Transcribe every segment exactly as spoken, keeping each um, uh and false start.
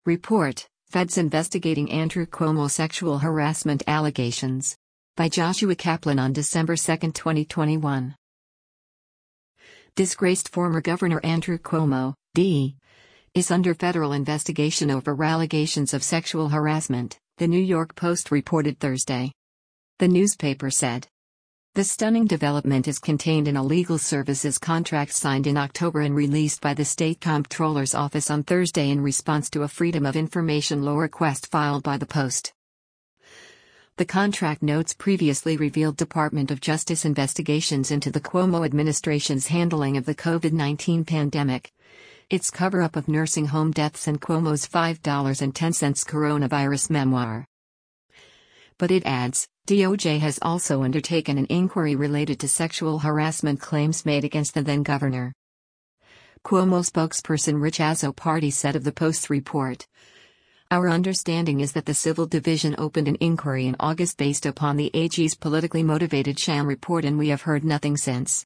Report, Feds investigating Andrew Cuomo sexual harassment allegations. By Joshua Kaplan on December second, twenty twenty-one. Disgraced former Governor Andrew Cuomo, D. is under federal investigation over allegations of sexual harassment, the New York Post reported Thursday. The newspaper said. The stunning development is contained in a legal services contract signed in October and released by the State Comptroller's Office on Thursday in response to a Freedom of Information law request filed by the Post. The contract notes previously revealed Department of Justice investigations into the Cuomo administration's handling of the COVID nineteen pandemic, its cover-up of nursing home deaths and Cuomo's five dollars and ten cents coronavirus memoir. But it adds, D O J has also undertaken an inquiry related to sexual harassment claims made against the then-governor. Cuomo spokesperson Rich Azzopardi said of the Post's report, "Our understanding is that the Civil Division opened an inquiry in August based upon the A G's politically motivated sham report and we have heard nothing since."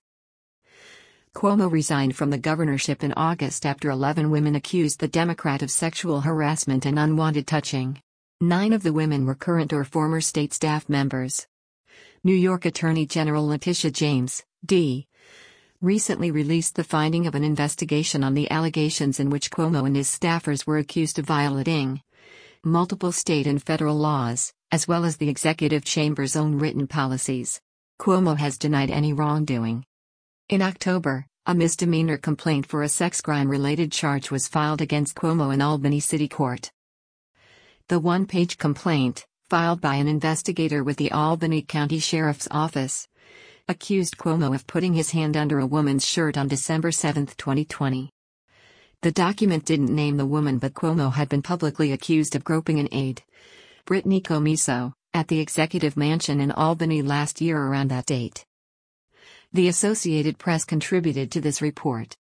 Cuomo resigned from the governorship in August after eleven women accused the Democrat of sexual harassment and unwanted touching. Nine of the women were current or former state staff members. New York Attorney General Letitia James, D. recently released the finding of an investigation on the allegations in which Cuomo and his staffers were accused of violating multiple state and federal laws, as well as the executive chamber's own written policies. Cuomo has denied any wrongdoing. In October, a misdemeanor complaint for a sex crime-related charge was filed against Cuomo in Albany City Court. The one-page complaint, filed by an investigator with the Albany County Sheriff's Office, accused Cuomo of putting his hand under a woman's shirt on December seventh, twenty twenty. The document didn't name the woman, but Cuomo had been publicly accused of groping an aide, Brittany Commisso, at the Executive Mansion in Albany last year around that date. The Associated Press contributed to this report.